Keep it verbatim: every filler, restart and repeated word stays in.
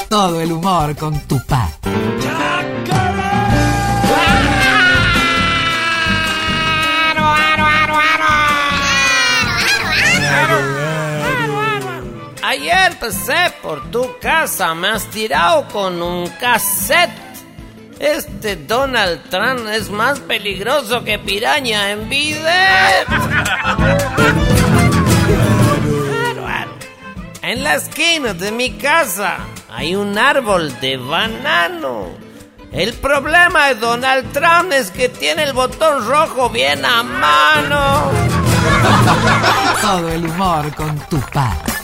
Todo el humor con Tupac. Ayer pasé por tu casa, me has tirado con un cassette. Este Donald Trump es más peligroso que piraña en bidet. En la esquina de mi casa hay un árbol de banano. El problema de Donald Trump es que tiene el botón rojo bien a mano. Todo el humor con Tupac.